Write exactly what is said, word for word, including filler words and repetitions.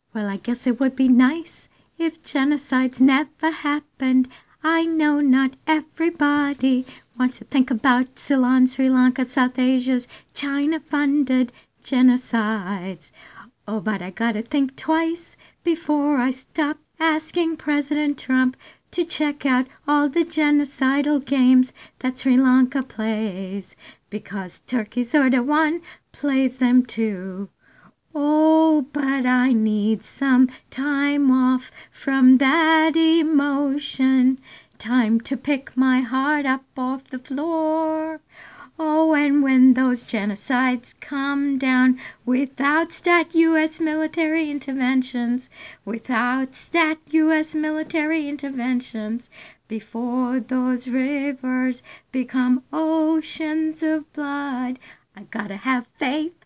Well, I guess it would be nice if genocides never happened. I know not everybody wants to think about Ceylon, Sri Lanka, South Asia's China-funded genocides. Oh, but I gotta think twice before I stop asking President Trump to check out all the genocidal games that Sri Lanka plays, because Turkey's Erdogan plays them too. Oh, but I need some time off from that emotion, time to pick my heart up off the floor. Oh, and when those genocides come down without stat U S military interventions, without stat U S military interventions, before those rivers become oceans of blood, I gotta have faith